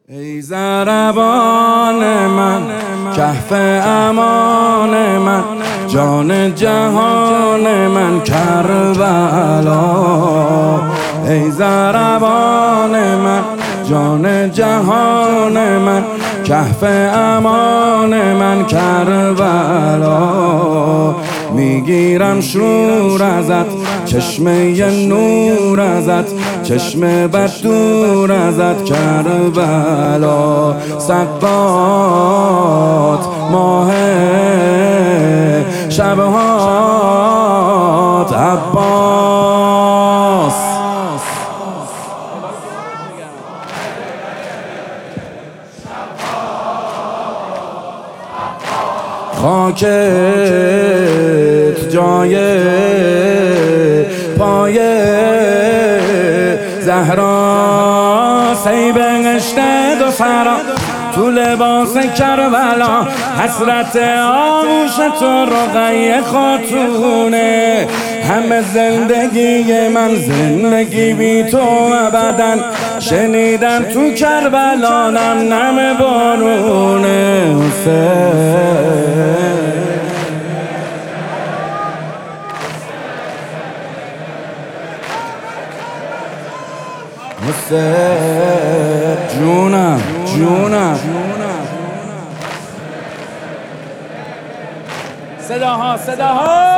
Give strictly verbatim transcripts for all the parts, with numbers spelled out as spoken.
ای ضربان من، کهف امان من، جان جهان من کربلا. ای ضربان من، جان جهان من، کهف امان من کربلا. میگیرم شور ازت، چشمه نور ازت، چشم بد دور ازت کربلا. سقات ماه شبهات عباس. خاکت جای پای زهرا، سی بهشت دو سرا تو لباس کربلا. حسرت آغوش تو رقیه خاتونه، همه زندگی من زندگی بی تو ابدا. شنیدم تو کربلا نم نم بارونه. حسین حسین جونم جونم. صداها صداها.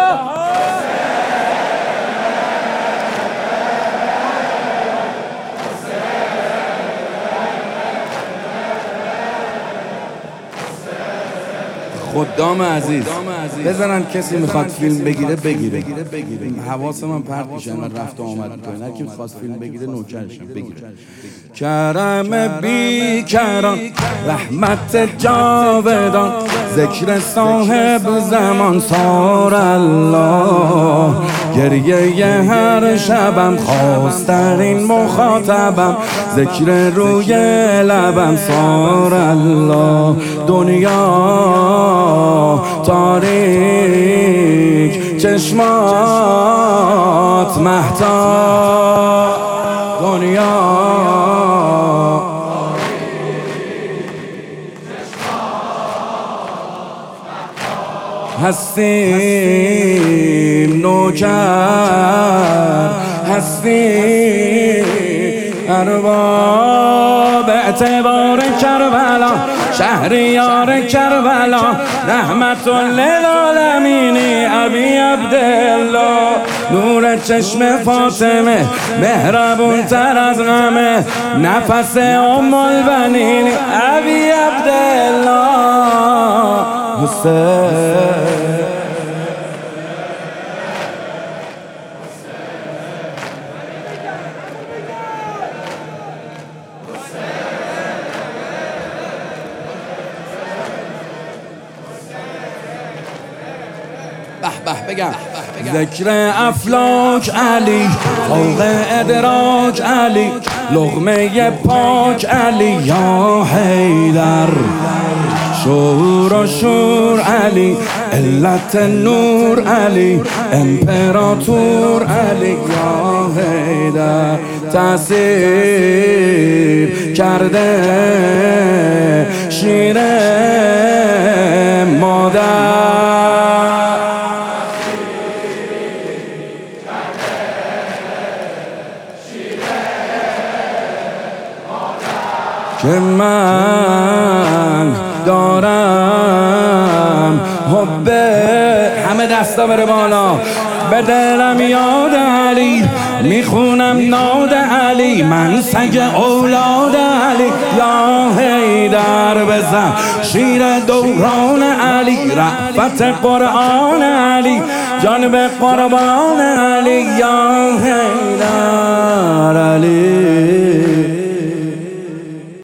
خدام عزیز بزنن کسی میخواد فیلم بگیره بگیره. حواس من پرت میشه من رفت و آمد میکنه. هر کی میخواد فیلم بگیره نوکرشم بگیره. کرم بی کران، رحمت جاودان، ذکر صاحب زمان سار الله. گریه هر شبم خواسترین مخاطبم، ذکر روی لبم سار الله. دنیا تاریک، چشمات مهتاب. دنیا هستیم نوکر، هستیم ارباب اعتبار کربلا. شهریار کربلا، رحمت للعالمینی ابی عبدالله. نور چشم فاطمه مهربون تر از غمه، نفس ام البنین ابی عبدالله. حسین به به بگم. ذکر افلاک علی، فوق ادراک علی، لقمه پاک علی یا حیدر. شور و شور علی، علت نور علی، امپراتور علی یا حیدر. تأثیر کرده شیر مادر، که من دارم حب. همه دستا بره بالا. به دلم یاد علی، میخونم ناد علی، من سگ اولاد علی یا حیدر. بزن شیر دوران علی، رأفت قرآن علی، جان به قربان علی یا حیدر. علی